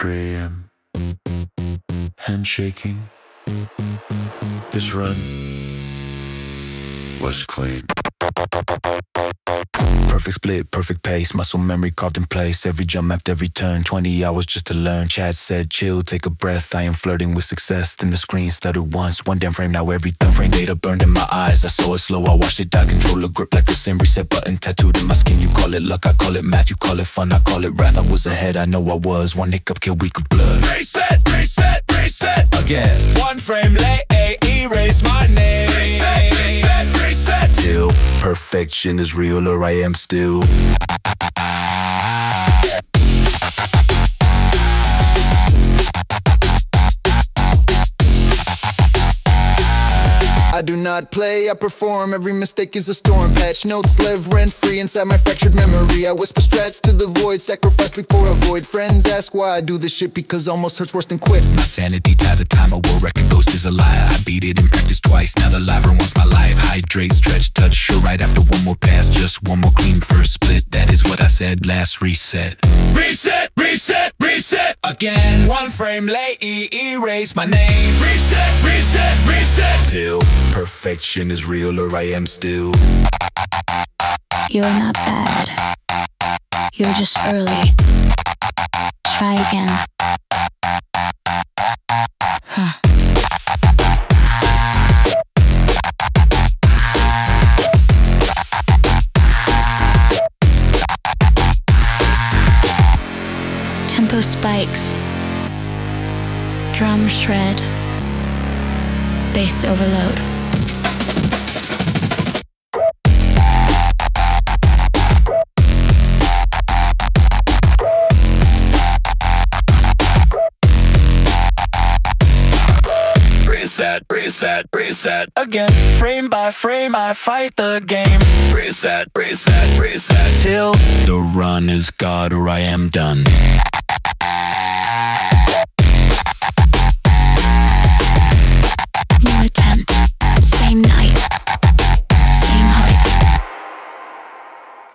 3 a.m. Handshaking. This run was clean. Perfect split, perfect pace, muscle memory carved in place. Every jump mapped, every turn, 20 hours just to learn. Chad said, chill, take a breath. I am flirting with success. Then the screen stuttered once, one damn frame, now every thumb frame data burned in my eyes. I saw it slow, I watched it die, controller grip like a sim reset button tattooed in my skin. You call it luck, I call it math, you call it fun, I call it wrath. I was ahead, I know I was, one hiccup killed week of blood. Reset, reset, reset Again, one frame late, erase my name. Reset, reset, reset till perfection is real or I am still. I do not play, I perform. Every mistake is a storm. Patch notes live rent-free inside my fractured memory. I whisper strats to the void, sacrifice sleep for a void. Friends ask why I do this shit, because almost hurts worse than quit. My sanity tied the time, a war record ghost is a liar. I beat it in practice twice, now the liver wants my life. Hydrate, stretch, touch, sure right after one more pass. Just one more clean first split, that is what I said, last reset. Reset, reset, reset again. One frame late, erase my name. Reset, reset, reset Till perfection is real or I am still. You're not bad. You're just early. Try again. Huh. Tempo spikes. Drum shred. Bass overload. Reset, reset, reset again. Frame by frame I fight the game. Reset, reset, reset Till the run is God or I am done.